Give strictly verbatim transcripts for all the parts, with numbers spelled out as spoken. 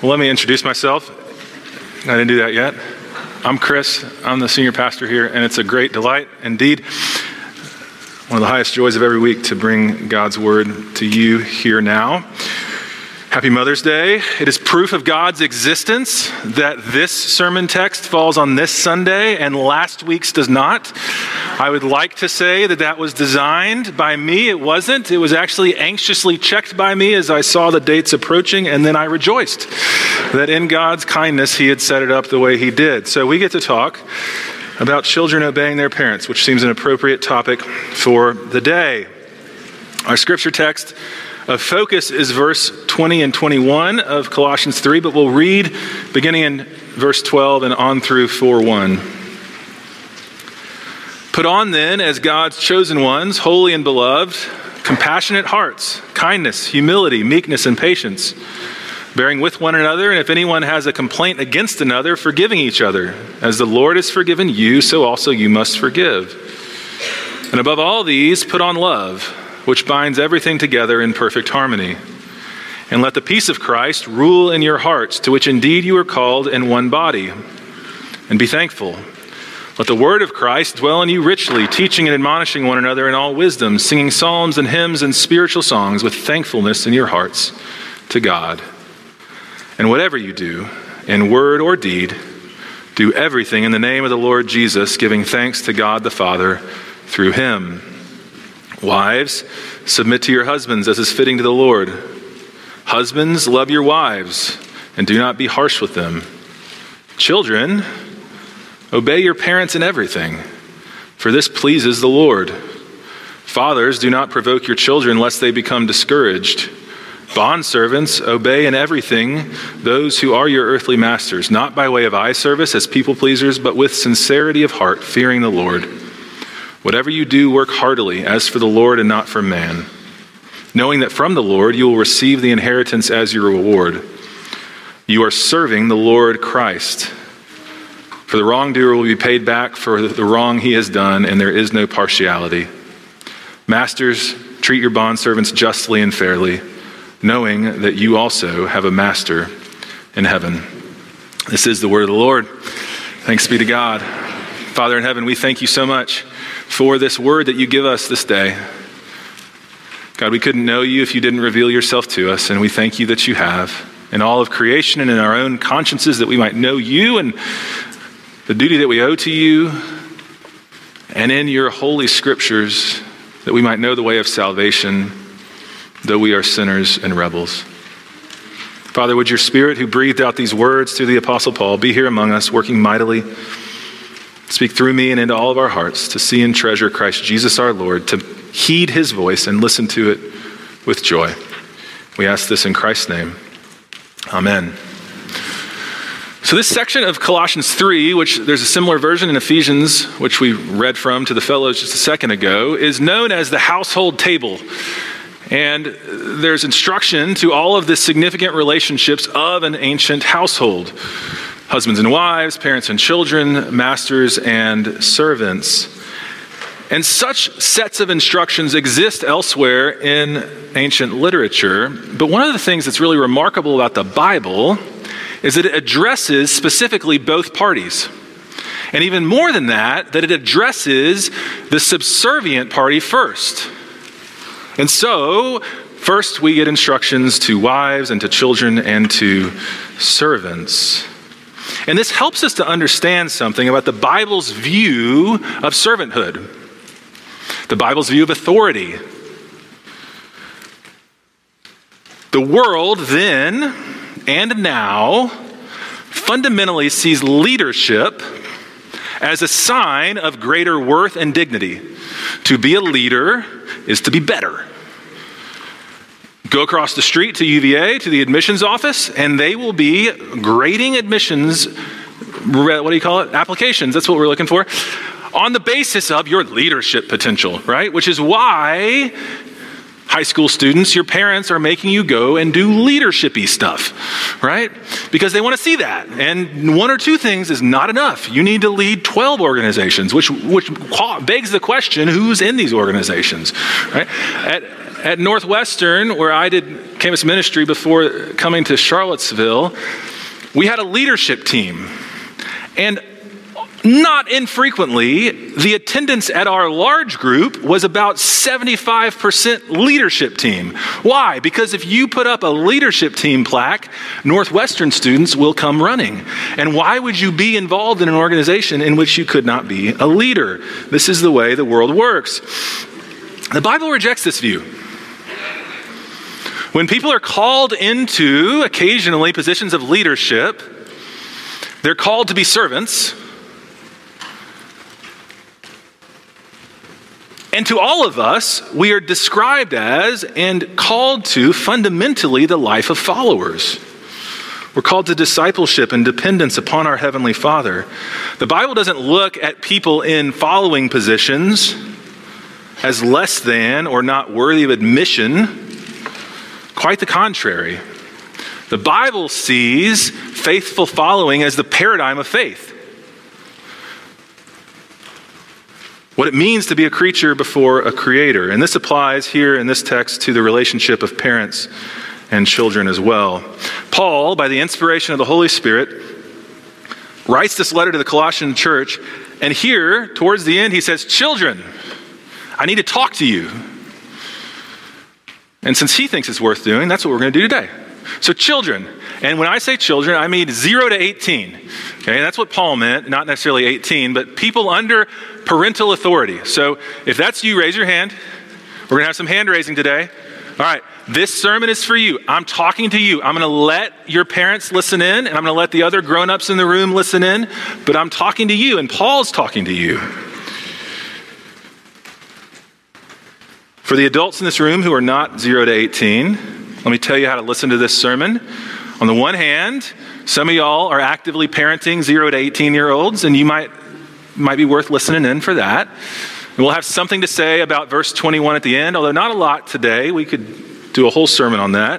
Well, let me introduce myself. I didn't do that yet. I'm Chris. I'm the senior pastor here, and it's a great delight indeed. One of the highest joys of every week to bring God's word to you here now. Happy Mother's Day. It is proof of God's existence that this sermon text falls on this Sunday and last week's does not. I would like to say that that was designed by me. It wasn't. It was actually anxiously checked by me as I saw the dates approaching, and then I rejoiced that in God's kindness he had set it up the way he did. So we get to talk about children obeying their parents, which seems an appropriate topic for the day. Our scripture text of focus is verse twenty and twenty-one of Colossians three, but we'll read beginning in verse twelve and on through four one. Put on then, as God's chosen ones, holy and beloved, compassionate hearts, kindness, humility, meekness, and patience, bearing with one another, and if anyone has a complaint against another, forgiving each other. As the Lord has forgiven you, so also you must forgive. And above all these, put on love, which binds everything together in perfect harmony. And let the peace of Christ rule in your hearts, to which indeed you are called in one body. And be thankful. Let the word of Christ dwell in you richly, teaching and admonishing one another in all wisdom, singing psalms and hymns and spiritual songs with thankfulness in your hearts to God. And whatever you do, in word or deed, do everything in the name of the Lord Jesus, giving thanks to God the Father through him. Wives, submit to your husbands as is fitting to the Lord. Husbands, love your wives and do not be harsh with them. Children, obey your parents in everything, for this pleases the Lord. Fathers, do not provoke your children lest they become discouraged. Bondservants, obey in everything those who are your earthly masters, not by way of eye service as people pleasers, but with sincerity of heart, fearing the Lord. Whatever you do, work heartily, as for the Lord and not for man, knowing that from the Lord you will receive the inheritance as your reward. You are serving the Lord Christ. For the wrongdoer will be paid back for the wrong he has done, and there is no partiality. Masters, treat your bondservants justly and fairly, knowing that you also have a master in heaven. This is the word of the Lord. Thanks be to God. Father in heaven, we thank you so much for this word that you give us this day. God, we couldn't know you if you didn't reveal yourself to us, and we thank you that you have. In all of creation and in our own consciences, that we might know you and the duty that we owe to you, and in your holy scriptures, that we might know the way of salvation, though we are sinners and rebels. Father, would your Spirit, who breathed out these words through the Apostle Paul, be here among us, working mightily. Speak through me and into all of our hearts to see and treasure Christ Jesus our Lord, to heed his voice and listen to it with joy. We ask this in Christ's name. Amen. So this section of Colossians three, which there's a similar version in Ephesians, which we read from to the fellows just a second ago, is known as the household table. And there's instruction to all of the significant relationships of an ancient household. Husbands and wives, parents and children, masters and servants. And such sets of instructions exist elsewhere in ancient literature. But one of the things that's really remarkable about the Bible is that it addresses specifically both parties. And even more than that, that it addresses the subservient party first. And so, first we get instructions to wives and to children and to servants. And this helps us to understand something about the Bible's view of servanthood, the Bible's view of authority. The world then and now fundamentally sees leadership as a sign of greater worth and dignity. To be a leader is to be better. Go across the street to U V A, to the admissions office, and they will be grading admissions, what do you call it? Applications, that's what we're looking for, on the basis of your leadership potential, right? Which is why high school students, your parents are making you go and do leadership-y stuff, right? Because they want to see that. And one or two things is not enough. You need to lead twelve organizations, which which begs the question, who's in these organizations, right? At, at Northwestern, where I did campus ministry before coming to Charlottesville, we had a leadership team. And not infrequently, the attendance at our large group was about seventy-five percent leadership team. Why? Because if you put up a leadership team plaque, Northwestern students will come running. And why would you be involved in an organization in which you could not be a leader? This is the way the world works. The Bible rejects this view. When people are called into occasionally positions of leadership, they're called to be servants. And to all of us, we are described as and called to fundamentally the life of followers. We're called to discipleship and dependence upon our Heavenly Father. The Bible doesn't look at people in following positions as less than or not worthy of admission. Quite the contrary. The Bible sees faithful following as the paradigm of faith. What it means to be a creature before a creator. And this applies here in this text to the relationship of parents and children as well. Paul, by the inspiration of the Holy Spirit, writes this letter to the Colossian church. And here, towards the end, he says, "Children, I need to talk to you." And since he thinks it's worth doing, that's what we're going to do today. So children, and when I say children, I mean zero to eighteen. Okay, that's what Paul meant, not necessarily eighteen, but people under parental authority. So if that's you, raise your hand. We're going to have some hand raising today. All right, this sermon is for you. I'm talking to you. I'm going to let your parents listen in, and I'm going to let the other grown-ups in the room listen in, but I'm talking to you, and Paul's talking to you. For the adults in this room who are not zero to eighteen, let me tell you how to listen to this sermon. On the one hand, some of y'all are actively parenting zero to eighteen-year-olds, and you might might be worth listening in for that. And we'll have something to say about verse twenty-one at the end, although not a lot today. We could do a whole sermon on that.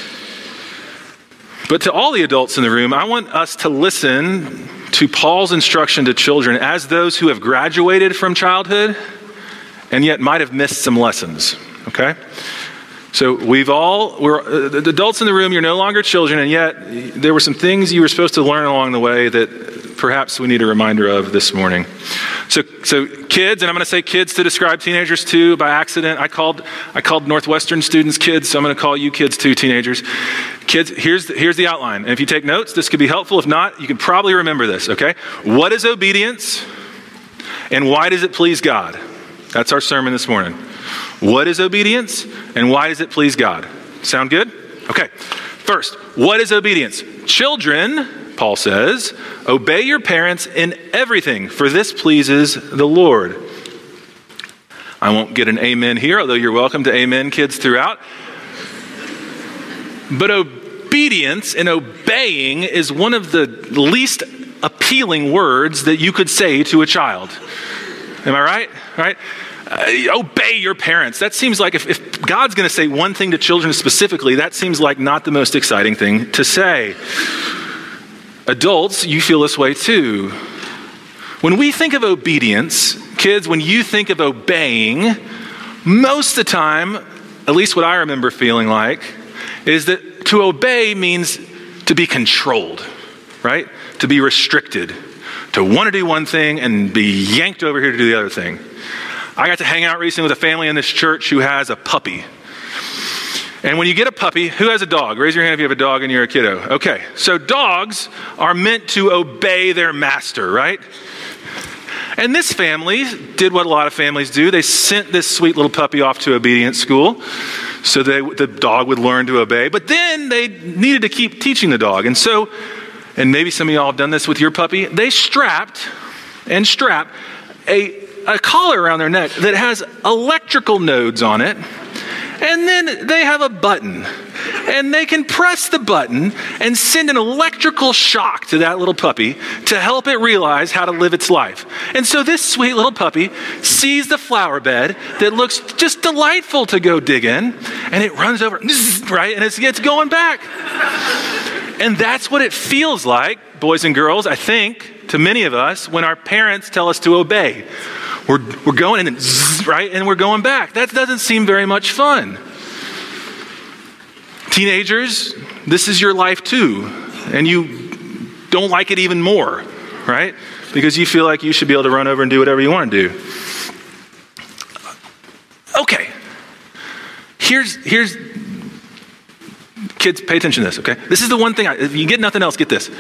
But to all the adults in the room, I want us to listen to Paul's instruction to children as those who have graduated from childhood and yet might have missed some lessons, okay? So we've all, we're uh, the adults in the room, you're no longer children, and yet there were some things you were supposed to learn along the way that perhaps we need a reminder of this morning. So so kids, and I'm going to say kids to describe teenagers too by accident. I called I called Northwestern students kids, so I'm going to call you kids too, teenagers. Kids, here's the, here's the outline. And if you take notes, this could be helpful. If not, you can probably remember this, okay? What is obedience, and why does it please God? That's our sermon this morning. What is obedience, and why does it please God? Sound good? Okay. First, what is obedience? Children, Paul says, obey your parents in everything, for this pleases the Lord. I won't get an amen here, although you're welcome to amen, kids, throughout. But obedience and obeying is one of the least appealing words that you could say to a child. Am I right? Right? Uh, obey your parents. That seems like if, if God's going to say one thing to children specifically, that seems like not the most exciting thing to say. Adults, you feel this way too. When we think of obedience, kids, when you think of obeying, most of the time, at least what I remember feeling like, is that to obey means to be controlled, right? To be restricted, to want to do one thing and be yanked over here to do the other thing. I got to hang out recently with a family in this church who has a puppy. And when you get a puppy, who has a dog? Raise your hand if you have a dog and you're a kiddo. Okay, so dogs are meant to obey their master, right? And this family did what a lot of families do. They sent this sweet little puppy off to obedience school so they, the dog would learn to obey. But then they needed to keep teaching the dog. And so, and maybe some of y'all have done this with your puppy, they strapped and strapped a a collar around their neck that has electrical nodes on it, and then they have a button, and they can press the button and send an electrical shock to that little puppy to help it realize how to live its life. And so this sweet little puppy sees the flower bed that looks just delightful to go dig in, and it runs over, right, and it's, it's going back. And that's what it feels like, boys and girls, I think, to many of us, when our parents tell us to obey. We're, we're going and then zzz, right, and we're going back. That doesn't seem very much fun. Teenagers, this is your life too, and you don't like it even more, right? Because you feel like you should be able to run over and do whatever you want to do. Okay. Here's, here's, kids, pay attention to this, okay? This is the one thing, I, if you get nothing else, get this.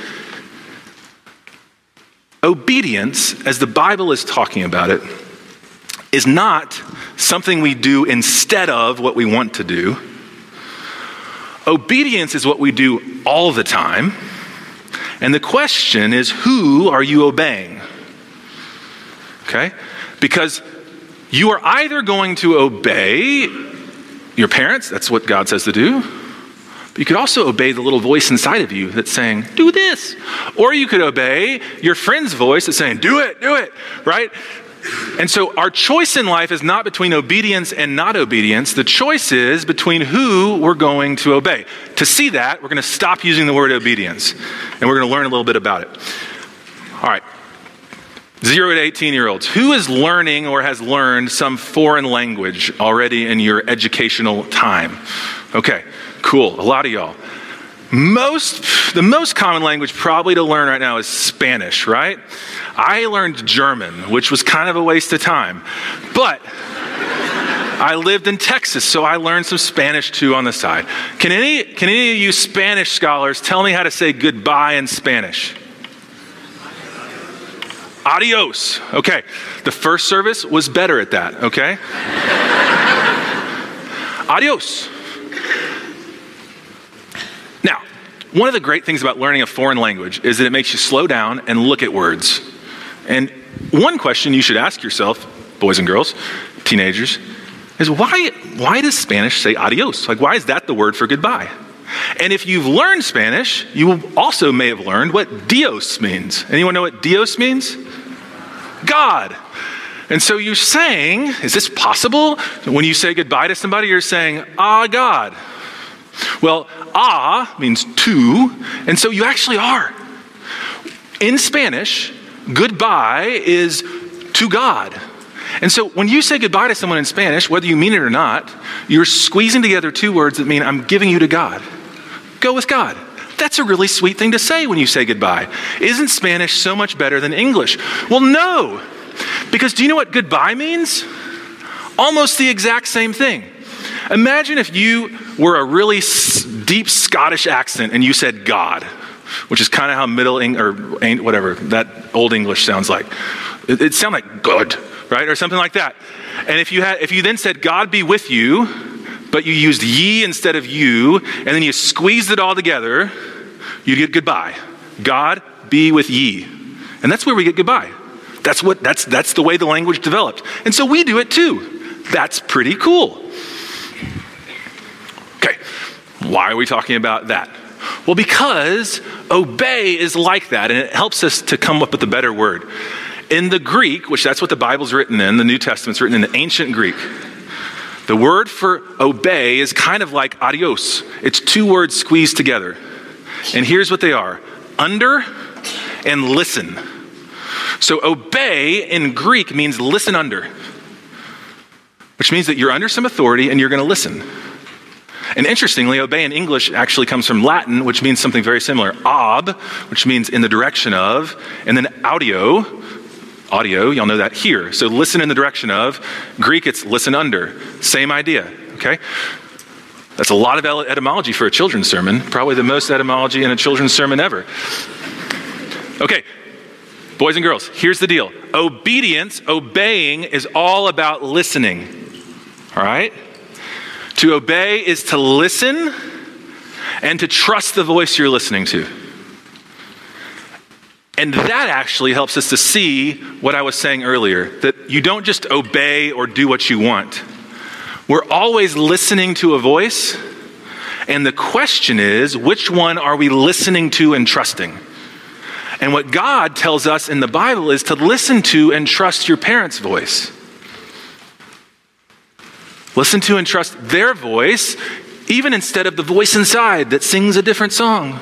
Obedience, as the Bible is talking about it, is not something we do instead of what we want to do. Obedience is what we do all the time. And the question is, who are you obeying? Okay? Because you are either going to obey your parents, that's what God says to do, but you could also obey the little voice inside of you that's saying, do this. Or you could obey your friend's voice that's saying, do it, do it, right? And so our choice in life is not between obedience and not obedience. The choice is between who we're going to obey. To see that, we're going to stop using the word obedience, and we're going to learn a little bit about it. All right. Zero to eighteen-year-olds. Who is learning or has learned some foreign language already in your educational time? Okay, cool. A lot of y'all. Most, the most common language probably to learn right now is Spanish, right? I learned German, which was kind of a waste of time. But I lived in Texas, so I learned some Spanish too on the side. Can any, can any of you Spanish scholars tell me how to say goodbye in Spanish? Adios. Okay. The first service was better at that, okay? Adios. Now, one of the great things about learning a foreign language is that it makes you slow down and look at words. And one question you should ask yourself, boys and girls, teenagers, is why, why does Spanish say adios? Like, why is that the word for goodbye? And if you've learned Spanish, you also may have learned what Dios means. Anyone know what Dios means? God. And so you're saying, is this possible? When you say goodbye to somebody, you're saying, ah, God. Well, ah means to, and so you actually are. In Spanish, goodbye is to God. And so when you say goodbye to someone in Spanish, whether you mean it or not, you're squeezing together two words that mean I'm giving you to God. Go with God. That's a really sweet thing to say when you say goodbye. Isn't Spanish so much better than English? Well, no. Because do you know what goodbye means? Almost the exact same thing. Imagine if you were a really s- deep Scottish accent and you said God, which is kind of how middle Eng- or whatever that old English sounds like. It, it sounds like good, right, or something like that. And if you had, if you then said God be with you, but you used ye instead of you, and then you squeezed it all together, you'd get goodbye. God be with ye, and that's where we get goodbye. That's what that's that's the way the language developed, and so we do it too. That's pretty cool. Okay, why are we talking about that? Well, because obey is like that, and it helps us to come up with a better word. In the Greek, which that's what the Bible's written in, the New Testament's written in the ancient Greek, the word for obey is kind of like adios. It's two words squeezed together. And here's what they are: under and listen. So obey in Greek means listen under, which means that you're under some authority and you're going to listen. And interestingly, obey in English actually comes from Latin, which means something very similar. Ob, which means in the direction of, and then audio, audio, y'all know that, here. So listen in the direction of. Greek, it's listen under. Same idea, okay? That's a lot of etymology for a children's sermon. Probably the most etymology in a children's sermon ever. Okay, boys and girls, here's the deal. Obedience, obeying, is all about listening, all right? To obey is to listen and to trust the voice you're listening to. And that actually helps us to see what I was saying earlier, that you don't just obey or do what you want. We're always listening to a voice, and the question is, which one are we listening to and trusting? And what God tells us in the Bible is to listen to and trust your parents' voice. Listen to and trust their voice, even instead of the voice inside that sings a different song.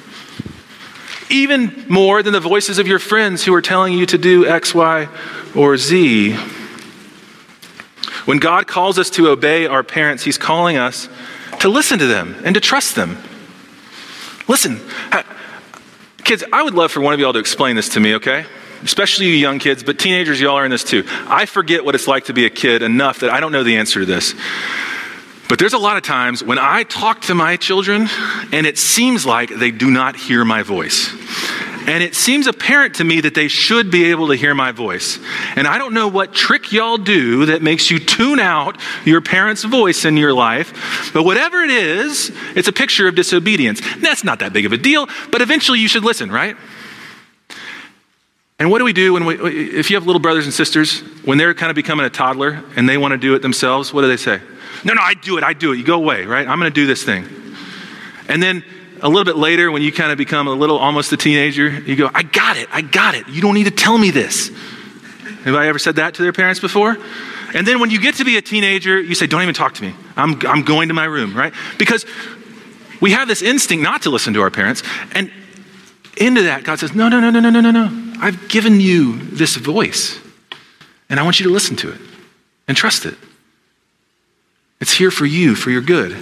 Even more than the voices of your friends who are telling you to do X, Y, or Z. When God calls us to obey our parents, he's calling us to listen to them and to trust them. Listen, kids, I would love for one of y'all to explain this to me, okay? Especially you young kids, but teenagers, y'all are in this too. I forget what it's like to be a kid enough that I don't know the answer to this. But there's a lot of times when I talk to my children and it seems like they do not hear my voice. And it seems apparent to me that they should be able to hear my voice. And I don't know what trick y'all do that makes you tune out your parents' voice in your life. But whatever it is, it's a picture of disobedience. That's not that big of a deal, but eventually you should listen, right? And what do we do when we, if you have little brothers and sisters, when they're kind of becoming a toddler and they want to do it themselves, what do they say? No, no, I do it, I do it. You go away, right? I'm going to do this thing. And then a little bit later, when you kind of become a little, almost a teenager, you go, I got it, I got it. You don't need to tell me this. Anybody ever said that to their parents before? And then when you get to be a teenager, you say, don't even talk to me. I'm, I'm going to my room, right? Because we have this instinct not to listen to our parents. And into that, God says, no, no, no, no, no, no, no, no. I've given you this voice. And I want you to listen to it and trust it. It's here for you, for your good.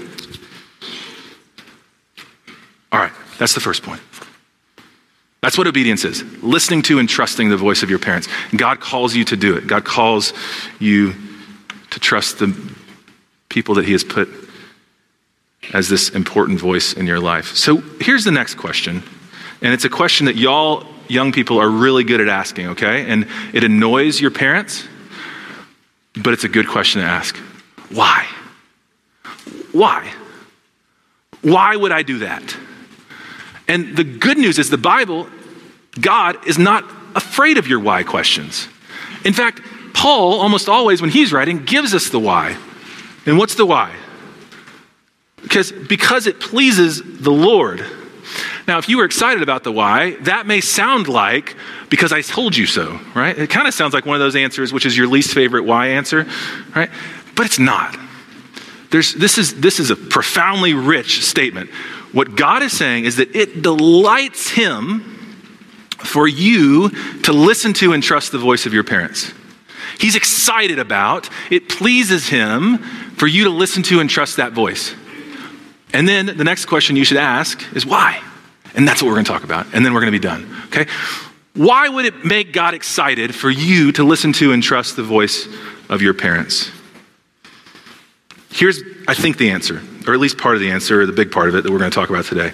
All right, that's the first point. That's what obedience is. Listening to and trusting the voice of your parents. God calls you to do it. God calls you to trust the people that he has put as this important voice in your life. So here's the next question. And it's a question that y'all young people are really good at asking, okay? And it annoys your parents, but it's a good question to ask. Why? Why? Why would I do that? And the good news is the Bible, God is not afraid of your why questions. In fact, Paul, almost always when he's writing, gives us the why. And what's the why? Because, because it pleases the Lord. Now, if you were excited about the why, that may sound like, because I told you so, right? It kind of sounds like one of those answers, which is your least favorite why answer, right? But it's not. There's, this is, this is a profoundly rich statement. What God is saying is that it delights him for you to listen to and trust the voice of your parents. He's excited about, it pleases him for you to listen to and trust that voice. And then the next question you should ask is why? And that's what we're going to talk about. And then we're going to be done, okay? Why would it make God excited for you to listen to and trust the voice of your parents? Here's, I think, the answer, or at least part of the answer, or the big part of it that we're going to talk about today.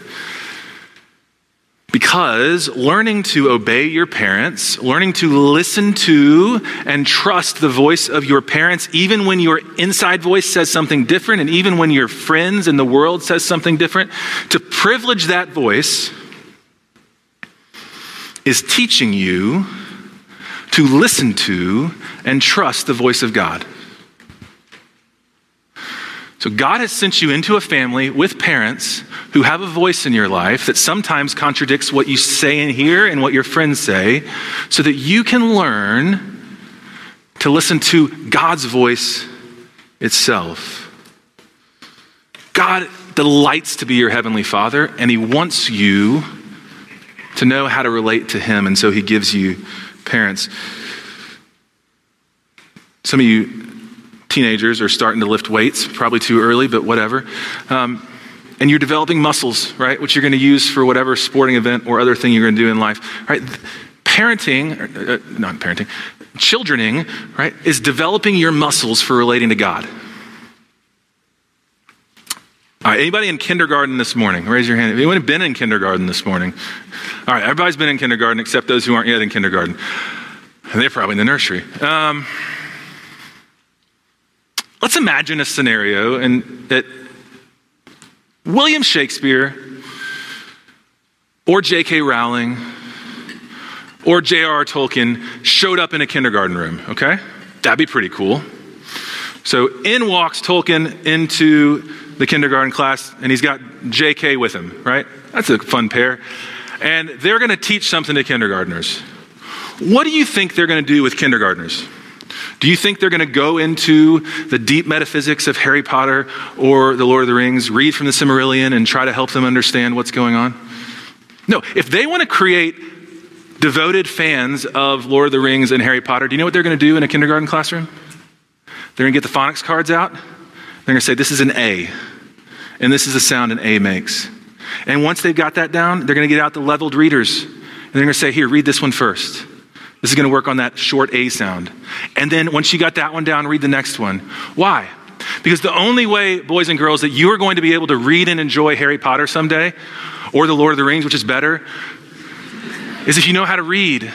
Because learning to obey your parents, learning to listen to and trust the voice of your parents, even when your inside voice says something different, and even when your friends in the world says something different, to privilege that voice is teaching you to listen to and trust the voice of God. So God has sent you into a family with parents who have a voice in your life that sometimes contradicts what you say and hear and what your friends say, so that you can learn to listen to God's voice itself. God delights to be your heavenly Father, and he wants you to know how to relate to him, and so he gives you parents. Some of you teenagers are starting to lift weights, probably too early, but whatever. Um, and you're developing muscles, right, which you're going to use for whatever sporting event or other thing you're going to do in life, right? Parenting, uh, not parenting, childrening, right, is developing your muscles for relating to God. All right, anybody in kindergarten this morning? Raise your hand. Have anyone been in kindergarten this morning? All right, everybody's been in kindergarten except those who aren't yet in kindergarten. And they're probably in the nursery. Um, let's imagine a scenario and that William Shakespeare or J K Rowling or J R R Tolkien showed up in a kindergarten room, okay? That'd be pretty cool. So in walks Tolkien into the kindergarten class, and he's got J K with him, right? That's a fun pair. And they're going to teach something to kindergartners. What do you think they're going to do with kindergartners? Do you think they're going to go into the deep metaphysics of Harry Potter or the Lord of the Rings, read from the Silmarillion, and try to help them understand what's going on? No, if they want to create devoted fans of Lord of the Rings and Harry Potter, do you know what they're going to do in a kindergarten classroom? They're going to get the phonics cards out. They're going to say, this is an A. And this is the sound an A makes. And once they've got that down, they're going to get out the leveled readers. And they're going to say, here, read this one first. This is going to work on that short A sound. And then once you got that one down, read the next one. Why? Because the only way, boys and girls, that you are going to be able to read and enjoy Harry Potter someday, or The Lord of the Rings, which is better, is if you know how to read.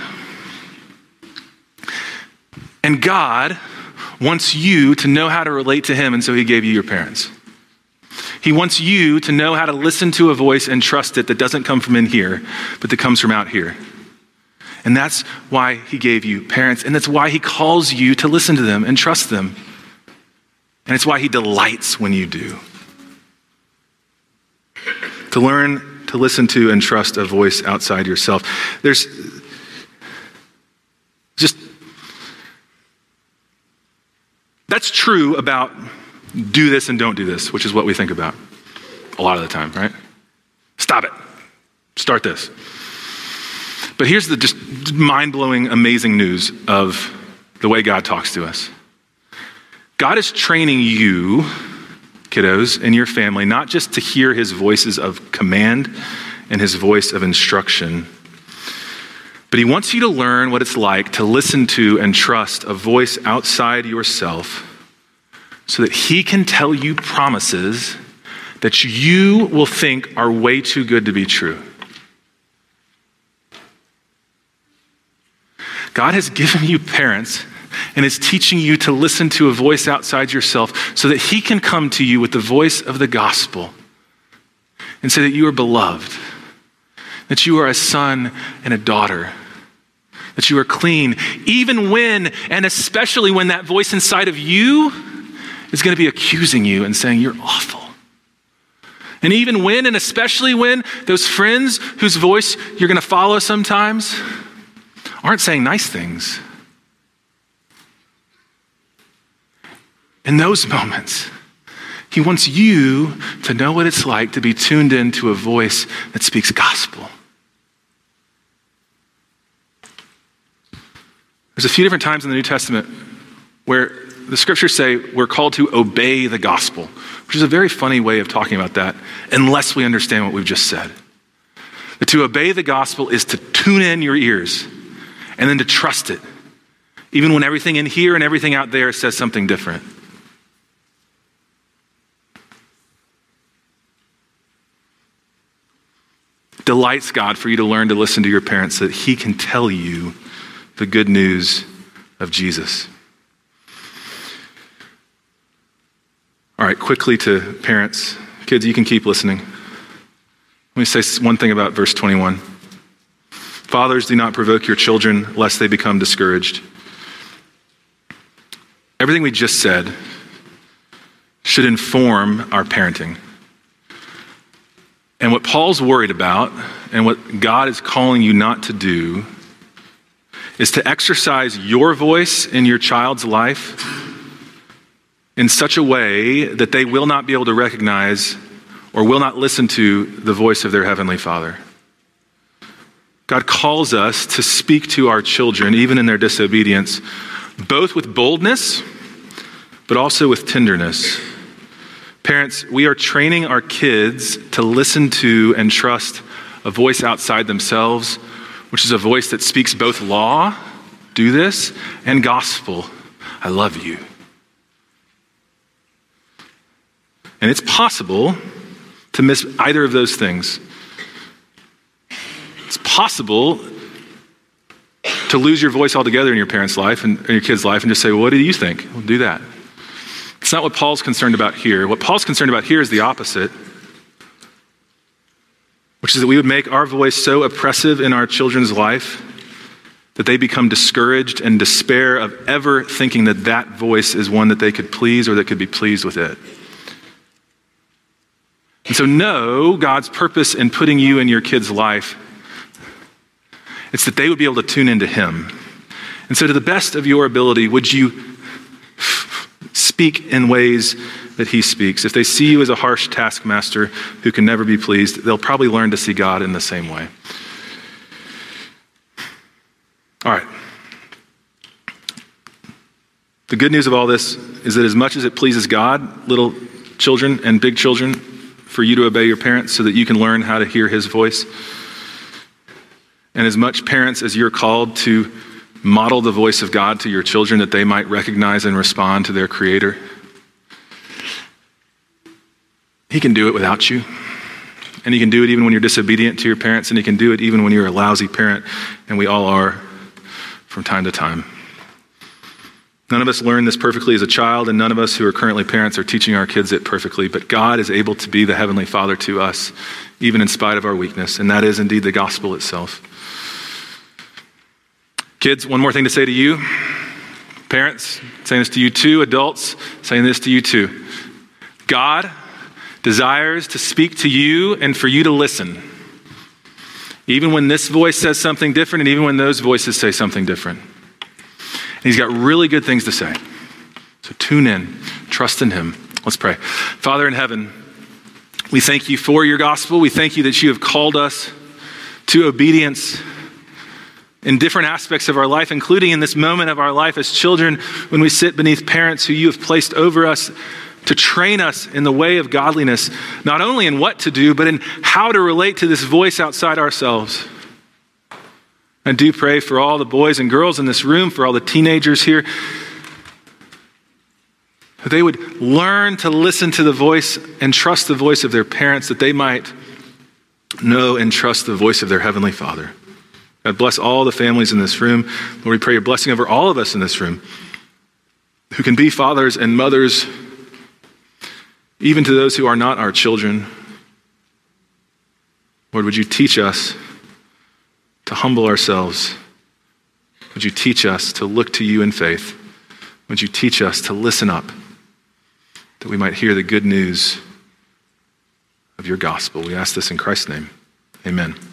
And God wants you to know how to relate to him, and so he gave you your parents. He wants you to know how to listen to a voice and trust it that doesn't come from in here, but that comes from out here. And that's why he gave you parents, and that's why he calls you to listen to them and trust them. And it's why he delights when you do. To learn to listen to and trust a voice outside yourself. There's just, that's true about do this and don't do this, which is what we think about a lot of the time, right? Stop it. Start this. But here's the just mind-blowing, amazing news of the way God talks to us. God is training you, kiddos, and your family, not just to hear his voices of command and his voice of instruction, but he wants you to learn what it's like to listen to and trust a voice outside yourself so that he can tell you promises that you will think are way too good to be true. God has given you parents and is teaching you to listen to a voice outside yourself so that he can come to you with the voice of the gospel and say that you are beloved, that you are a son and a daughter, that you are clean, even when, and especially when that voice inside of you is going to be accusing you and saying you're awful. And even when, and especially when, those friends whose voice you're going to follow sometimes aren't saying nice things. In those moments, he wants you to know what it's like to be tuned into a voice that speaks gospel. There's a few different times in the New Testament where the scriptures say we're called to obey the gospel, which is a very funny way of talking about that unless we understand what we've just said. That to obey the gospel is to tune in your ears and then to trust it, even when everything in here and everything out there says something different. Delights God for you to learn to listen to your parents so that he can tell you the good news of Jesus. All right, quickly to parents. Kids, you can keep listening. Let me say one thing about verse twenty-one. Fathers, do not provoke your children lest they become discouraged. Everything we just said should inform our parenting. And what Paul's worried about and what God is calling you not to do is to exercise your voice in your child's life in such a way that they will not be able to recognize or will not listen to the voice of their heavenly Father. God calls us to speak to our children, even in their disobedience, both with boldness, but also with tenderness. Parents, we are training our kids to listen to and trust a voice outside themselves, which is a voice that speaks both law, do this, and gospel, I love you. And it's possible to miss either of those things. It's possible to lose your voice altogether in your parents' life and in your kid's life and just say, well, what do you think? We'll do that. It's not what Paul's concerned about here. What Paul's concerned about here is the opposite, which is that we would make our voice so oppressive in our children's life that they become discouraged and despair of ever thinking that that voice is one that they could please or that could be pleased with it. And so know God's purpose in putting you in your kid's life. It's that they would be able to tune into him. And so to the best of your ability, would you speak in ways that he speaks? If they see you as a harsh taskmaster who can never be pleased, they'll probably learn to see God in the same way. All right. The good news of all this is that as much as it pleases God, little children and big children, for you to obey your parents so that you can learn how to hear his voice. And as much parents as you're called to model the voice of God to your children that they might recognize and respond to their Creator, he can do it without you. And he can do it even when you're disobedient to your parents, and he can do it even when you're a lousy parent, and we all are from time to time. None of us learned this perfectly as a child, and none of us who are currently parents are teaching our kids it perfectly, but God is able to be the Heavenly Father to us, even in spite of our weakness, and that is indeed the gospel itself. Kids, one more thing to say to you. Parents, saying this to you too. Adults, saying this to you too. God desires to speak to you and for you to listen. Even when this voice says something different and even when those voices say something different. And he's got really good things to say. So tune in, trust in him. Let's pray. Father in heaven, we thank you for your gospel. We thank you that you have called us to obedience in different aspects of our life, including in this moment of our life as children when we sit beneath parents who you have placed over us to train us in the way of godliness, not only in what to do, but in how to relate to this voice outside ourselves. I do pray for all the boys and girls in this room, for all the teenagers here, that they would learn to listen to the voice and trust the voice of their parents, that they might know and trust the voice of their Heavenly Father. God bless all the families in this room. Lord, we pray your blessing over all of us in this room who can be fathers and mothers, even to those who are not our children. Lord, would you teach us to humble ourselves? Would you teach us to look to you in faith? Would you teach us to listen up, that we might hear the good news of your gospel? We ask this in Christ's name. Amen.